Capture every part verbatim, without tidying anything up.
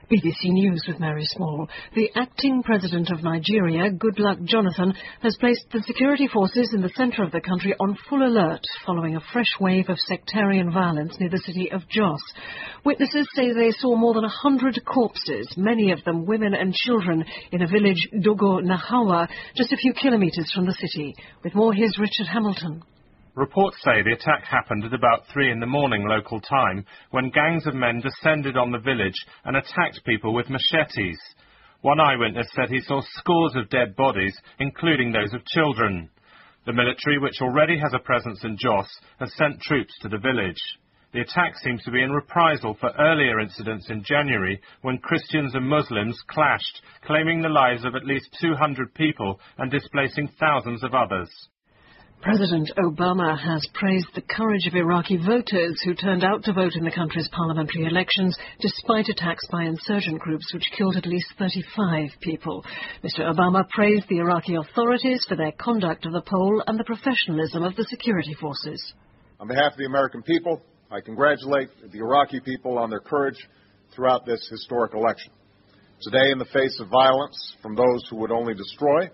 B B C News with Mary Small. The acting president of Nigeria, Goodluck Jonathan, has placed the security forces in the centre of the country on full alert following a fresh wave of sectarian violence near the city of Jos. Witnesses say they saw more than a hundred corpses, many of them women and children, in a village, Dogo Nahawa, just a few kilometres from the city. With more, here's Richard Hamilton. Reports say the attack happened at about three in the morning local time, when gangs of men descended on the village and attacked people with machetes. One eyewitness said he saw scores of dead bodies, including those of children. The military, which already has a presence in Jos, has sent troops to the village. The attack seems to be in reprisal for earlier incidents in January, when Christians and Muslims clashed, claiming the lives of at least two hundred people and displacing thousands of others. President Obama has praised the courage of Iraqi voters who turned out to vote in the country's parliamentary elections despite attacks by insurgent groups which killed at least thirty-five people. Mister Obama praised the Iraqi authorities for their conduct of the poll and the professionalism of the security forces. On behalf of the American people, I congratulate the Iraqi people on their courage throughout this historic election. Today, in the face of violence from those who would only destroy,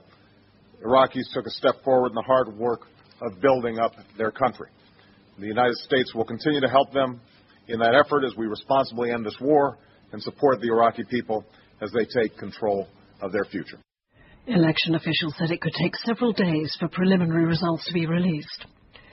Iraqis took a step forward in the hard work of building up their country. The United States will continue to help them in that effort as we responsibly end this war and support the Iraqi people as they take control of their future. Election officials said it could take several days for preliminary results to be released.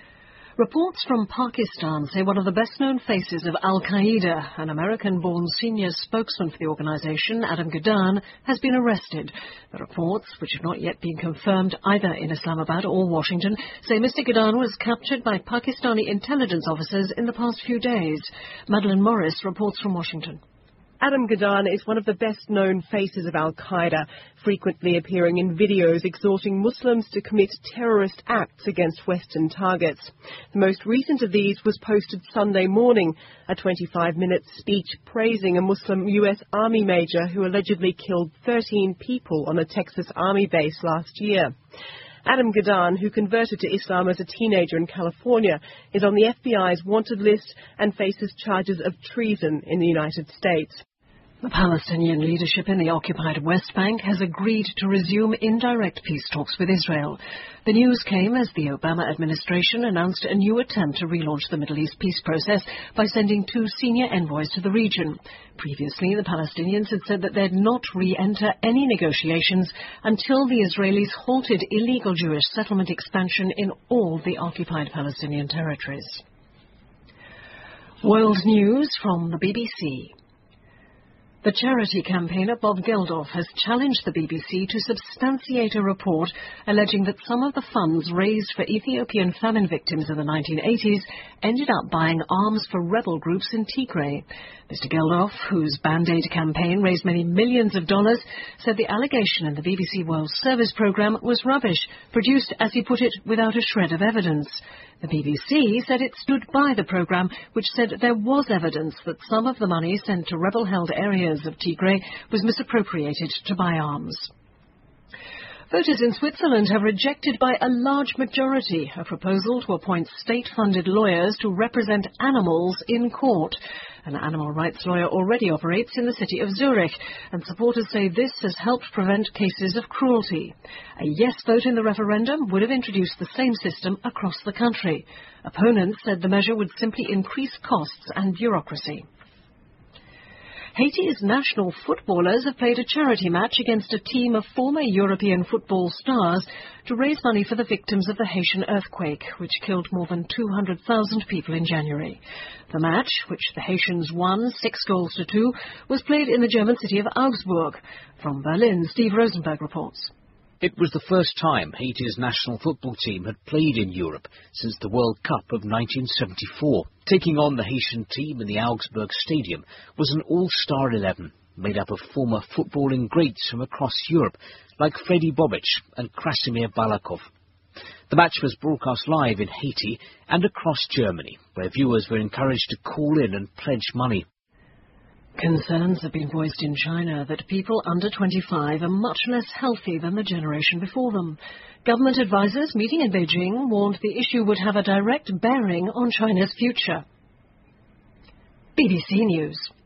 Reports from Pakistan say one of the best-known faces of Al-Qaeda, an American-born senior spokesman for the organisation, Adam Gadahn, has been arrested. The reports, which have not yet been confirmed either in Islamabad or Washington, say Mister Gadahn was captured by Pakistani intelligence officers in the past few days. Madeleine Morris reports from Washington. Adam Gadahn is one of the best-known faces of Al-Qaeda, frequently appearing in videos exhorting Muslims to commit terrorist acts against Western targets. The most recent of these was posted Sunday morning, a twenty-five minute speech praising a Muslim U S Army major who allegedly killed thirteen people on a Texas Army base last year. Adam Gadahn, who converted to Islam as a teenager in California, is on the F B I's wanted list and faces charges of treason in the United States. The Palestinian leadership in the occupied West Bank has agreed to resume indirect peace talks with Israel. The news came as the Obama administration announced a new attempt to relaunch the Middle East peace process by sending two senior envoys to the region. Previously, the Palestinians had said that they'd not re-enter any negotiations until the Israelis halted illegal Jewish settlement expansion in all the occupied Palestinian territories. World news from the B B C. The charity campaigner Bob Geldof has challenged the B B C to substantiate a report alleging that some of the funds raised for Ethiopian famine victims in the nineteen eighties ended up buying arms for rebel groups in Tigray. Mister Geldof, whose Band-Aid campaign raised many millions of dollars, said the allegation in the B B C World Service programme was rubbish, produced, as he put it, without a shred of evidence. The B B C said it stood by the programme, which said there was evidence that some of the money sent to rebel-held areas of Tigray was misappropriated to buy arms. Voters in Switzerland have rejected by a large majority a proposal to appoint state-funded lawyers to represent animals in court. An animal rights lawyer already operates in the city of Zurich, and supporters say this has helped prevent cases of cruelty. A yes vote in the referendum would have introduced the same system across the country. Opponents said the measure would simply increase costs and bureaucracy. Haiti's national footballers have played a charity match against a team of former European football stars to raise money for the victims of the Haitian earthquake, which killed more than two hundred thousand people in January. The match, which the Haitians won six goals to two, was played in the German city of Augsburg. From Berlin, Steve Rosenberg reports. It was the first time Haiti's national football team had played in Europe since the World Cup of nineteen seventy-four. Taking on the Haitian team in the Augsburg Stadium was an all-star eleven, made up of former footballing greats from across Europe, like Fredi Bobic and Krasimir Balakov. The match was broadcast live in Haiti and across Germany, where viewers were encouraged to call in and pledge money. Concerns have been voiced in China that people under twenty-five are much less healthy than the generation before them. Government advisers meeting in Beijing warned the issue would have a direct bearing on China's future. B B C News.